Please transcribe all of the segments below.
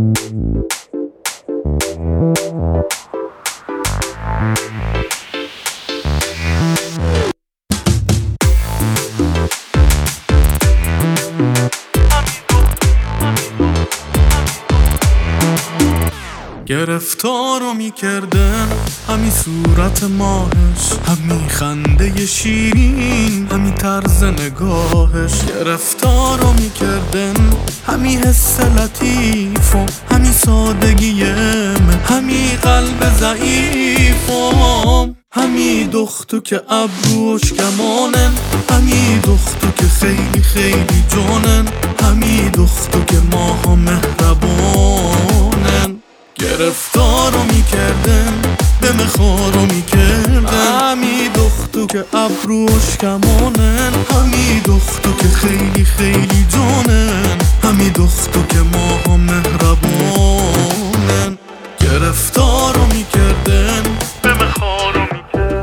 گرفتارو میکردن همی صورت ماهش، همی خنده شیرین، همی طرز نگاهش. گرفتارو میکردن همی حس لطیف و همی سادگیم، همی قلب ضعیفم، همی دختو که ابروش کمانن، همی دختو که خیلی خیلی جانن، همی دختو که ماها مهربانن. گرفتارو میکردن دم خارو میکردن، همی دختو که ابروش کمانن، همی دختو که خیلی خیلی جانن، همی دختو که ماها مهربانن. گرفتارو میکردن دم خارو میکردن.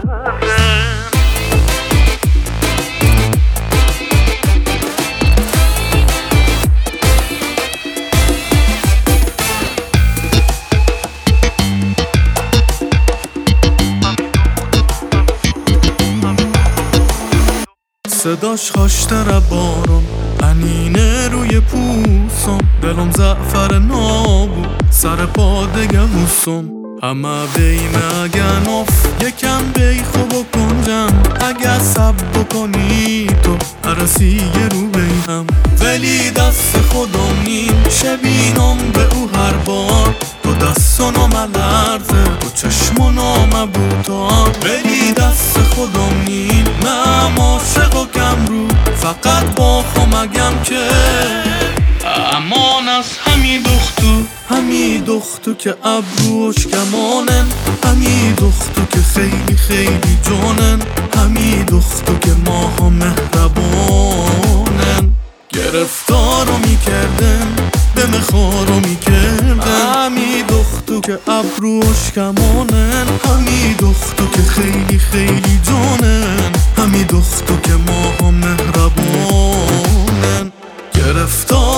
صداش خوشتر بارون انینه روی پوسم، دلم زعفر نابو سر پا دگه بوسم. همه بیمه اگه نف یکم بی خوب کنجم، اگه سب بکنی تو عرصی رو بیم، ولی دست خودم نیم شبینم به او هر بار. تو دستانو ملرزه تو چشمانو مبوتا، ولی دست خودم نیم من عاشق و کم رو، فقط با خمگم که امان از همی دختو، همی دختو که ابروش کمانن، همی دختو که خیلی خیلی جانن، همی دختو که ماها مهربانن. گرفتارو میکردن دم خارو میکردن، همی دختو که ابروش کمانن، همی دختو که خیلی خیلی جانن، همی دختو که ماها مهربانن. گرفتار